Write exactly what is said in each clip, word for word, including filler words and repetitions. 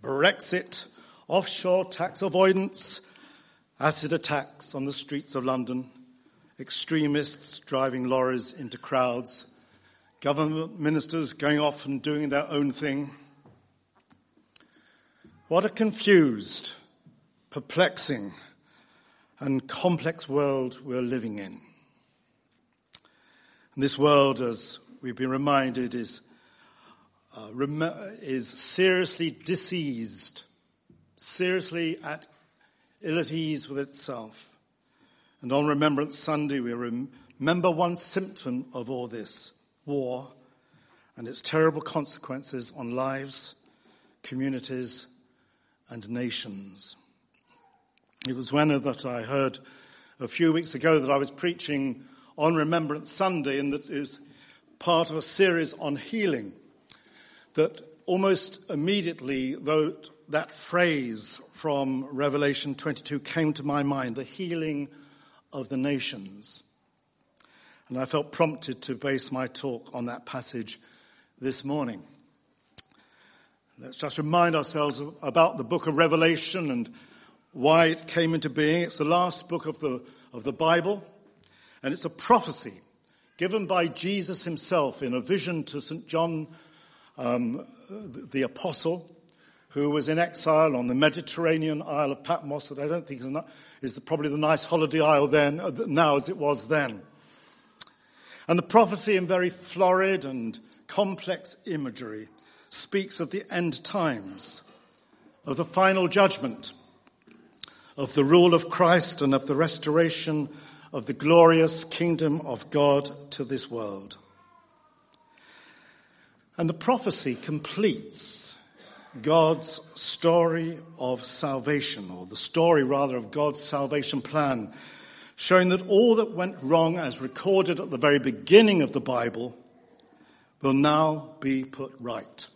Brexit, offshore tax avoidance, acid attacks on the streets of London, extremists driving lorries into crowds, government ministers going off and doing their own thing. What a confused, perplexing, and complex world we're living in. And this world, as we've been reminded, is uh, rem- is seriously diseased, seriously at ill at ease with itself. And on Remembrance Sunday, we rem- remember one symptom of all this, war, and its terrible consequences on lives, communities, and nations. It was when that I heard a few weeks ago that I was preaching on Remembrance Sunday, and that it was part of a series on healing, that almost immediately, though that phrase from Revelation twenty-two came to my mind, the healing of the nations. And I felt prompted to base my talk on that passage this morning. Let's just remind ourselves about the book of Revelation and why it came into being. It's the last book of the of the Bible, and it's a prophecy given by Jesus himself in a vision to Saint John, um, the apostle, who was in exile on the Mediterranean Isle of Patmos, that I don't think is, not, is probably the nice holiday isle then, now as it was then. And the prophecy, in very florid and complex imagery, speaks of the end times, of the final judgment, of the rule of Christ, and of the restoration of the glorious kingdom of God to this world. And the prophecy completes God's story of salvation, or the story rather of God's salvation plan, showing that all that went wrong as recorded at the very beginning of the Bible will now be put right.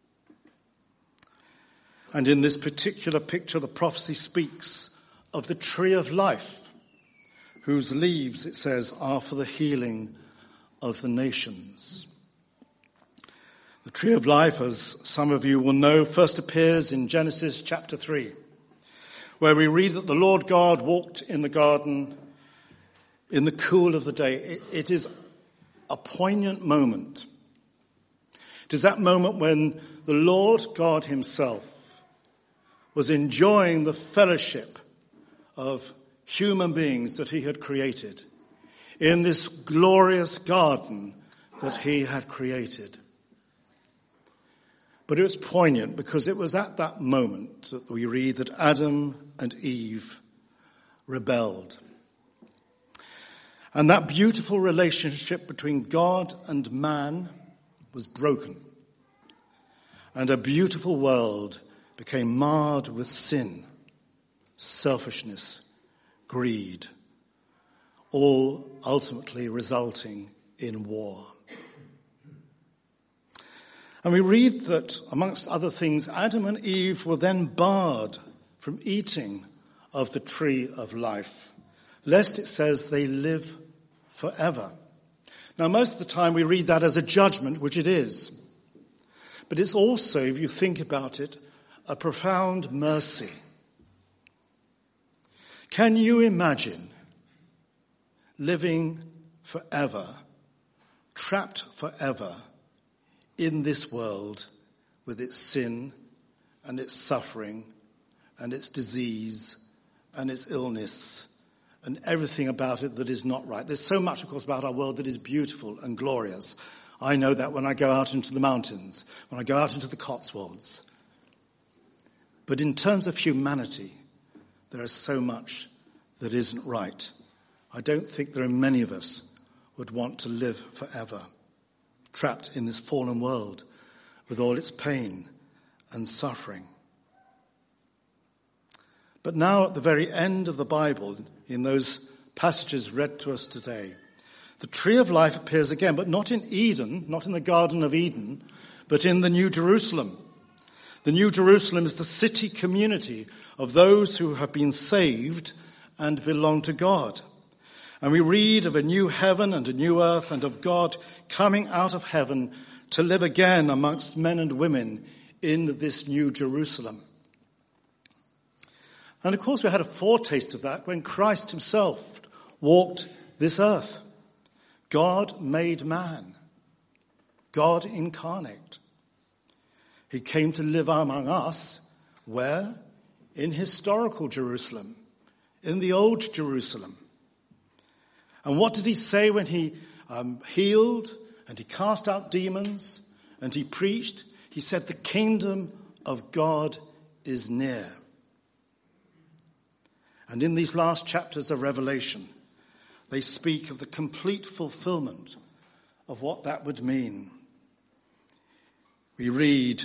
And in this particular picture, the prophecy speaks of the tree of life, whose leaves, it says, are for the healing of the nations. The tree of life, as some of you will know, first appears in Genesis chapter three, where we read that the Lord God walked in the garden in the cool of the day. It, it is a poignant moment. It is that moment when the Lord God himself was enjoying the fellowship of human beings that he had created in this glorious garden that he had created. But it was poignant because it was at that moment that we read that Adam and Eve rebelled. And that beautiful relationship between God and man was broken. And a beautiful world became marred with sin, selfishness, greed, all ultimately resulting in war. And we read that, amongst other things, Adam and Eve were then barred from eating of the tree of life, lest, it says, they live forever. Now, most of the time we read that as a judgment, which it is. But it's also, if you think about it, a profound mercy. Can you imagine living forever, trapped forever in this world with its sin and its suffering and its disease and its illness and everything about it that is not right? There's so much, of course, about our world that is beautiful and glorious. I know that when I go out into the mountains, when I go out into the Cotswolds. But in terms of humanity, there is so much that isn't right. I don't think there are many of us would want to live forever, trapped in this fallen world with all its pain and suffering. But now at the very end of the Bible, in those passages read to us today, the tree of life appears again, but not in Eden, not in the Garden of Eden, but in the New Jerusalem. The New Jerusalem is the city community of those who have been saved and belong to God. And we read of a new heaven and a new earth, and of God coming out of heaven to live again amongst men and women in this new Jerusalem. And of course we had a foretaste of that when Christ himself walked this earth. God made man. God incarnate. He came to live among us. Where? In historical Jerusalem. In the old Jerusalem. And what did he say when he um, healed and he cast out demons and he preached? He said, the kingdom of God is near. And in these last chapters of Revelation, they speak of the complete fulfillment of what that would mean. We read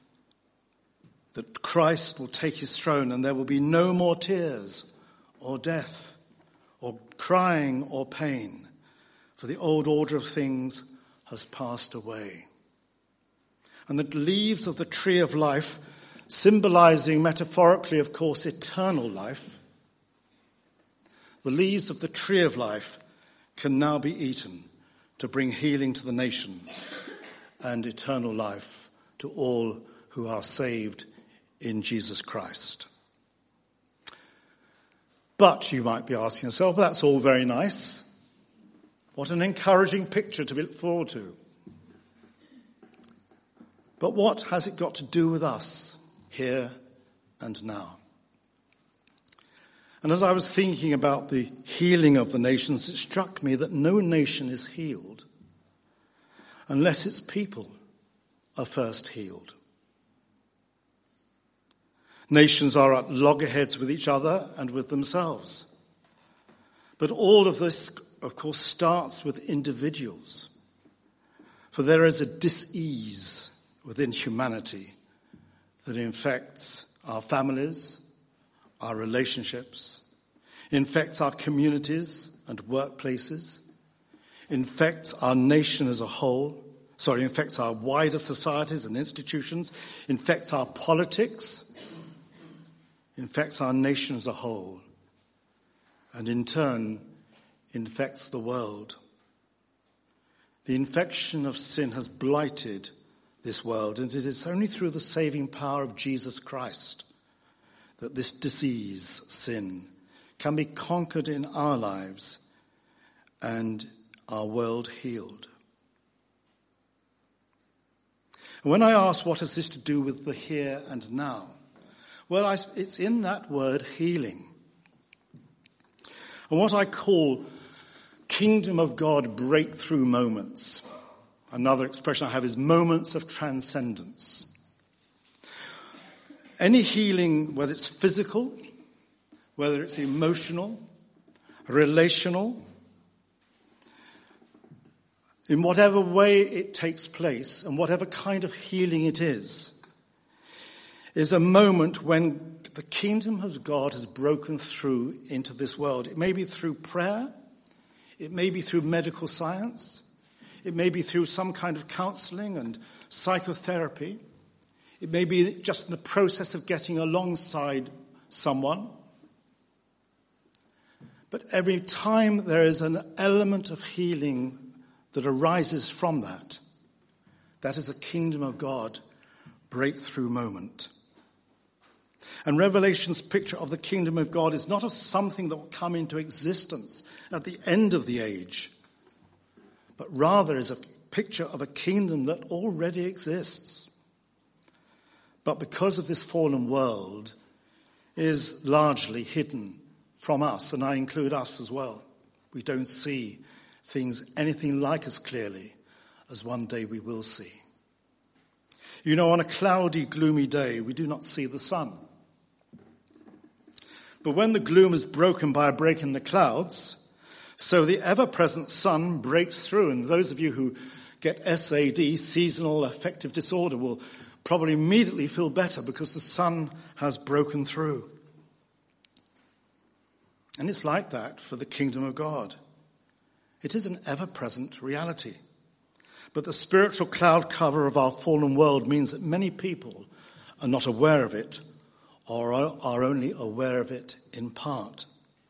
that Christ will take his throne and there will be no more tears or death or crying or pain, for the old order of things has passed away. And the leaves of the tree of life, symbolizing metaphorically, of course, eternal life, the leaves of the tree of life can now be eaten to bring healing to the nations and eternal life to all who are saved in Jesus Christ. But you might be asking yourself, well, that's all very nice. What an encouraging picture to look forward to. But what has it got to do with us here and now? And as I was thinking about the healing of the nations, it struck me that no nation is healed unless its people are first healed. Nations are at loggerheads with each other and with themselves. But all of this, of course, starts with individuals. For there is a dis-ease within humanity that infects our families, our relationships, infects our communities and workplaces, infects our nation as a whole, sorry, infects our wider societies and institutions, infects our politics, infects our nation as a whole, and in turn infects the world. The infection of sin has blighted this world, and it is only through the saving power of Jesus Christ that this disease, sin, can be conquered in our lives and our world healed. And when I ask what has this to do with the here and now, well, I, it's in that word healing. And what I call kingdom of God breakthrough moments. Another expression I have is moments of transcendence. Any healing, whether it's physical, whether it's emotional, relational, in whatever way it takes place and whatever kind of healing it is, is a moment when the kingdom of God has broken through into this world. It may be through prayer, it may be through medical science, it may be through some kind of counseling and psychotherapy. It may be just in the process of getting alongside someone. But every time there is an element of healing that arises from that, that is a kingdom of God breakthrough moment. And Revelation's picture of the kingdom of God is not as something that will come into existence at the end of the age, but rather is a picture of a kingdom that already exists. But because of this fallen world, is largely hidden from us, and I include us as well. We don't see things anything like as clearly as one day we will see. You know, on a cloudy, gloomy day, we do not see the sun. But when the gloom is broken by a break in the clouds, so the ever-present sun breaks through. And those of you who get S A D, seasonal affective disorder, will probably immediately feel better because the sun has broken through. And it's like that for the kingdom of God. It is an ever-present reality. But the spiritual cloud cover of our fallen world means that many people are not aware of it or are only aware of it in part.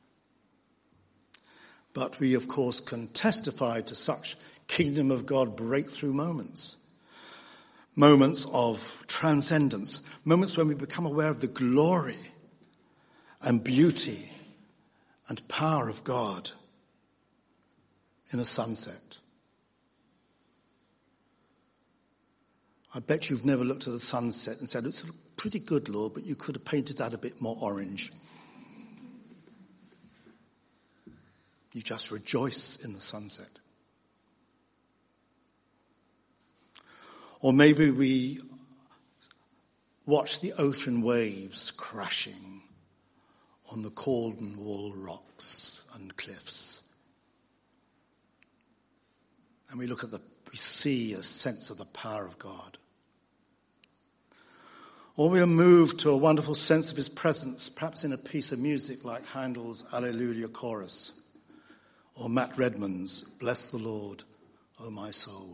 But we, of course, can testify to such kingdom of God breakthrough moments. moments of transcendence, moments when we become aware of the glory and beauty and power of God in a sunset. I bet you've never looked at a sunset and said, it's pretty good, Lord, but you could have painted that a bit more orange. You just rejoice in the sunset. Or maybe we watch the ocean waves crashing on the Cornwall rocks and cliffs. And we look at the, we see a sense of the power of God. Or we are moved to a wonderful sense of his presence, perhaps in a piece of music like Handel's Alleluia Chorus, or Matt Redman's Bless the Lord, O my soul.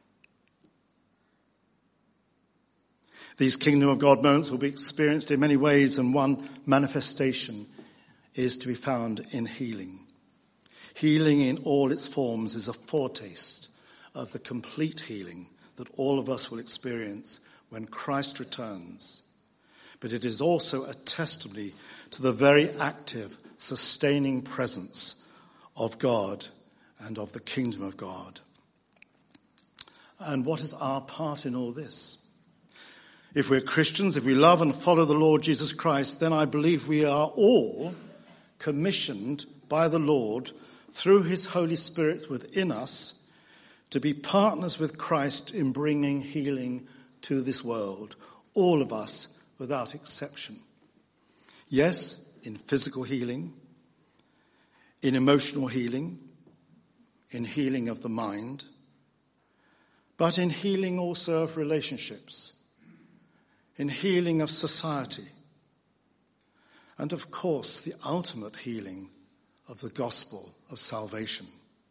These Kingdom of God moments will be experienced in many ways, and one manifestation is to be found in healing. Healing in all its forms is a foretaste of the complete healing that all of us will experience when Christ returns. But it is also a testimony to the very active, sustaining presence of God and of the kingdom of God. And what is our part in all this? If we're Christians, if we love and follow the Lord Jesus Christ, then I believe we are all commissioned by the Lord through his Holy Spirit within us to be partners with Christ in bringing healing to this world. All of us, without exception. Yes, in physical healing, in emotional healing, in healing of the mind, but in healing also of relationships, in healing of society, and of course the ultimate healing of the gospel of salvation.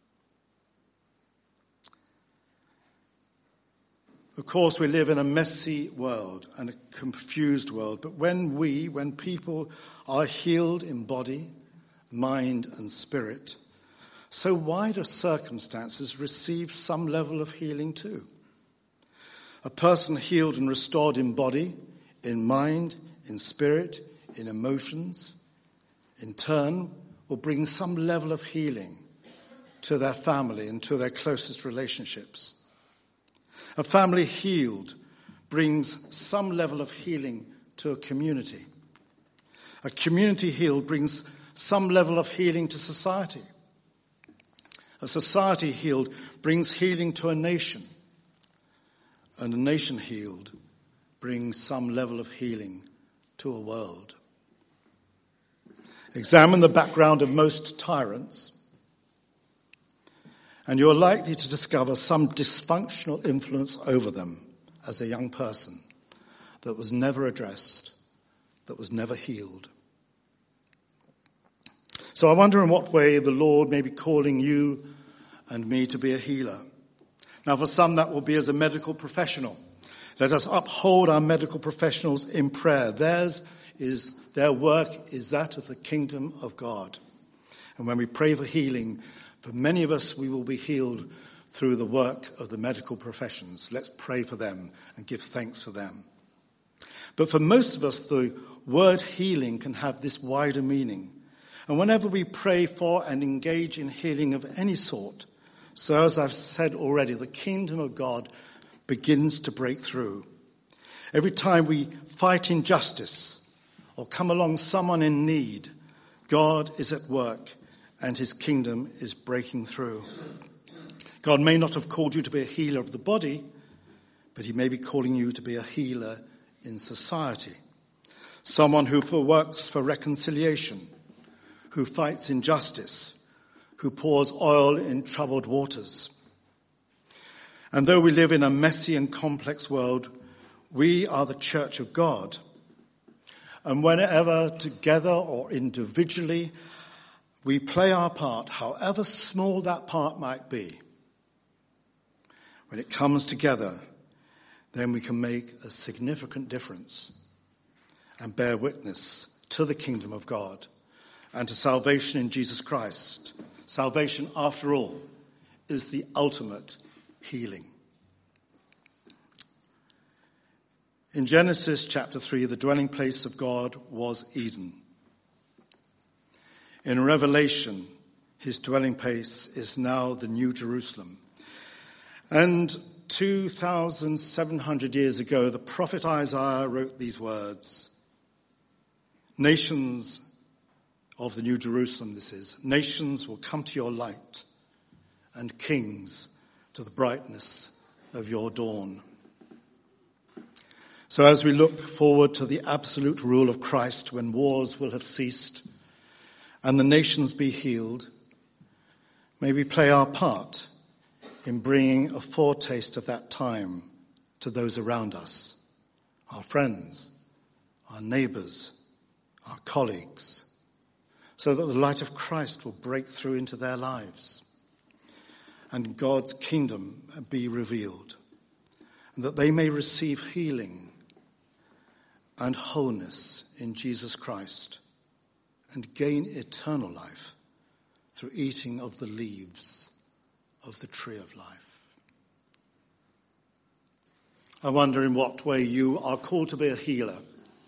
Of course, we live in a messy world and a confused world, but when we, when people are healed in body, mind and spirit, so wider circumstances receive some level of healing too. A person healed and restored in body, in mind, in spirit, in emotions, in turn will bring some level of healing to their family and to their closest relationships. A family healed brings some level of healing to a community. A community healed brings some level of healing to society. A society healed brings healing to a nation. And a nation healed brings some level of healing to a world. Examine the background of most tyrants, and you're likely to discover some dysfunctional influence over them as a young person that was never addressed, that was never healed. So I wonder in what way the Lord may be calling you and me to be a healer. Now, for some, that will be as a medical professional. Let us uphold our medical professionals in prayer. Theirs is, their work is that of the kingdom of God. And when we pray for healing, for many of us, we will be healed through the work of the medical professions. Let's pray for them and give thanks for them. But for most of us, the word healing can have this wider meaning. And whenever we pray for and engage in healing of any sort, so as I've said already, the kingdom of God begins to break through. Every time we fight injustice or come along someone in need, God is at work and his kingdom is breaking through. God may not have called you to be a healer of the body, but he may be calling you to be a healer in society. Someone who works for reconciliation, who fights injustice, who pours oil in troubled waters. And though we live in a messy and complex world, we are the church of God. And whenever together or individually we play our part, however small that part might be, when it comes together, then we can make a significant difference and bear witness to the kingdom of God and to salvation in Jesus Christ. Salvation, after all, is the ultimate healing. In Genesis chapter three, the dwelling place of God was Eden. In Revelation, his dwelling place is now the New Jerusalem. And two thousand seven hundred years ago, the prophet Isaiah wrote these words. Nations of the New Jerusalem, this is, nations will come to your light, and kings to the brightness of your dawn. So as we look forward to the absolute rule of Christ, when wars will have ceased and the nations be healed, may we play our part in bringing a foretaste of that time to those around us, our friends, our neighbors, our colleagues, so that the light of Christ will break through into their lives and God's kingdom be revealed, and that they may receive healing and wholeness in Jesus Christ and gain eternal life through eating of the leaves of the tree of life. I wonder in what way you are called to be a healer.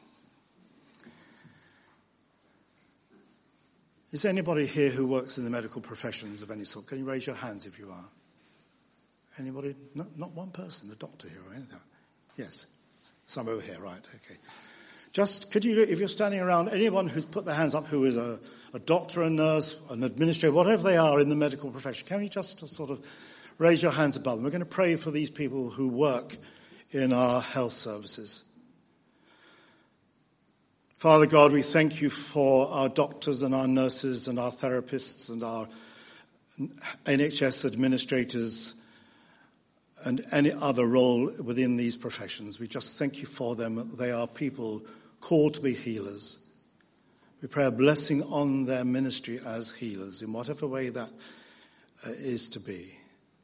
Is there anybody here who works in the medical professions of any sort? Can you raise your hands if you are? Anybody? Not, not one person, a doctor here or anything. Yes. Some over here, right, okay. Just, could you, if you're standing around, anyone who's put their hands up who is a, a doctor, a nurse, an administrator, whatever they are in the medical profession, can you just sort of raise your hands above them? We're going to pray for these people who work in our health services. Father God, we thank you for our doctors and our nurses and our therapists and our N H S administrators and any other role within these professions. We just thank you for them. They are people called to be healers. We pray a blessing on their ministry as healers in whatever way that uh, is to be.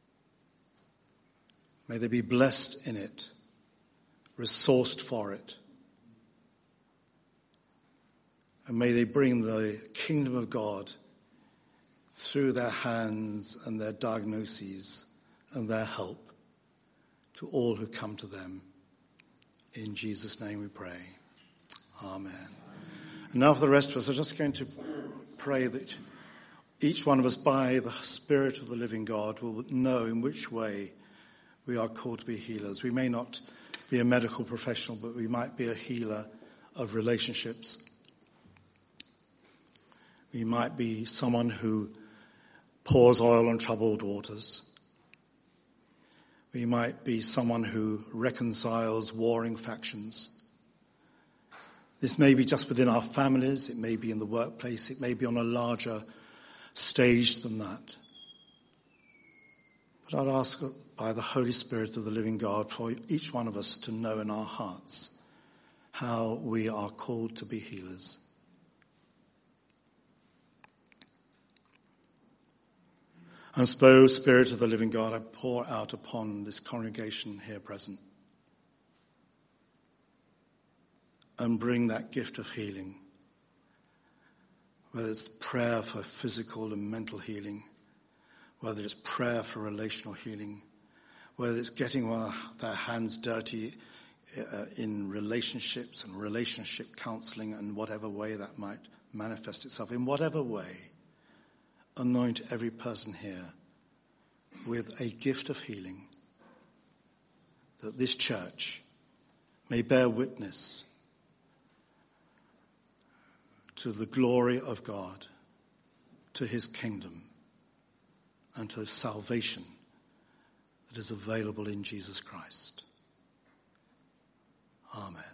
May they be blessed in it, resourced for it. And may they bring the kingdom of God through their hands and their diagnoses and their help to all who come to them. In Jesus' name we pray. Amen. And now for the rest of us, I'm just going to pray that each one of us, by the Spirit of the living God, will know in which way we are called to be healers. We may not be a medical professional, but we might be a healer of relationships. We might be someone who pours oil on troubled waters. We might be someone who reconciles warring factions. This may be just within our families. It may be in the workplace. It may be on a larger stage than that. But I'd ask by the Holy Spirit of the living God for each one of us to know in our hearts how we are called to be healers. And so, Spirit of the living God, I pour out upon this congregation here present and bring that gift of healing, whether it's prayer for physical and mental healing, whether it's prayer for relational healing, whether it's getting their hands dirty uh, in relationships and relationship counseling and whatever way that might manifest itself, in whatever way. Anoint every person here with a gift of healing, that this church may bear witness to the glory of God, to his kingdom, and to salvation that is available in Jesus Christ. Amen.